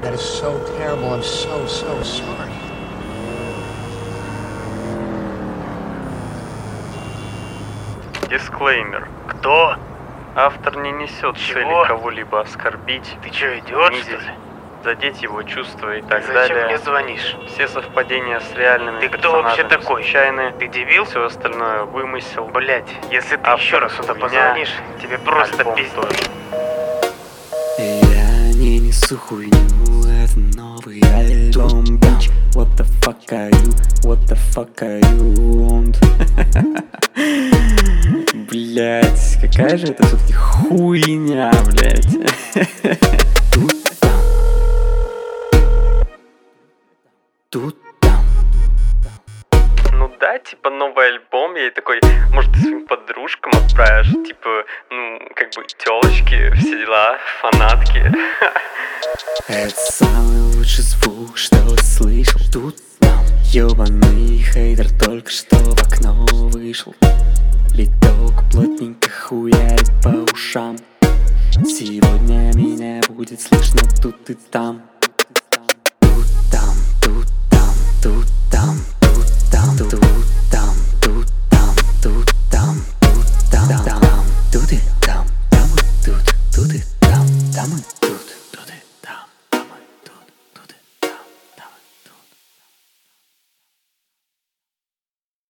That is so terrible. I'm so sorry. Дисклеймер. Кто? Автор не несет Чего? цели кого-либо оскорбить, Ты что, идиот, что унизить, ли? задеть его чувства и так Зачем далее. мне звонишь? Все совпадения с реальными Ты кто вообще персонажами такой? случайны. Ты дебил? Все остальное вымысел. Блять, если ты Автор еще раз сюда хуйня, позвонишь, тебе просто альбом пиздец. тоже. Я не несу хуйню, это новый альбом, bitch. What the fuck are you? What the fuck are you want? Блять, какая же это все-таки хуйня, блять. Тут-там. Ну да, типа новый альбом, я и такой, может, ты своим подружкам отправишь, типа, ну, как бы, тёлочки, все дела, фанатки. Это самый лучший звук, что слышал. Тут-там. Ёбаный хейтер только что в окно вышел. Литок плотненько хуярит по ушам. Сегодня меня будет слышно тут и там. Тут-там, тут-там, тут-там, тут-там, тут-там, тут-там, тут-там, тут-там, тут и там, там и тут и там, там и